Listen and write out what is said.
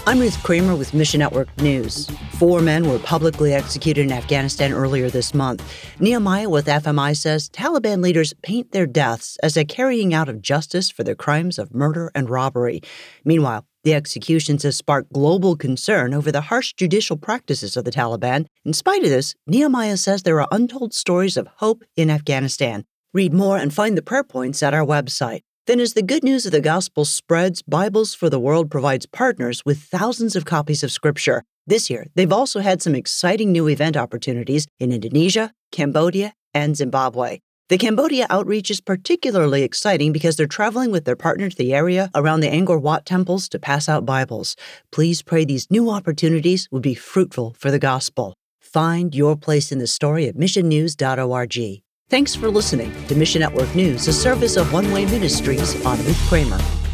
I'm Ruth Kramer with Mission Network News. 4 men were publicly executed in Afghanistan earlier this month. Nehemiah with FMI says Taliban leaders paint their deaths as a carrying out of justice for their crimes of murder and robbery. Meanwhile, the executions have sparked global concern over the harsh judicial practices of the Taliban. In spite of this, Nehemiah says there are untold stories of hope in Afghanistan. Read more and find the prayer points at our website. Then, as the good news of the gospel spreads, Bibles for the World provides partners with thousands of copies of Scripture. This year, they've also had some exciting new event opportunities in Indonesia, Cambodia, and Zimbabwe. The Cambodia outreach is particularly exciting because they're traveling with their partner to the area around the Angkor Wat temples to pass out Bibles. Please pray these new opportunities would be fruitful for the gospel. Find your place in the story at missionnews.org. Thanks for listening to Mission Network News, a service of One Way Ministries on Ruth Kramer.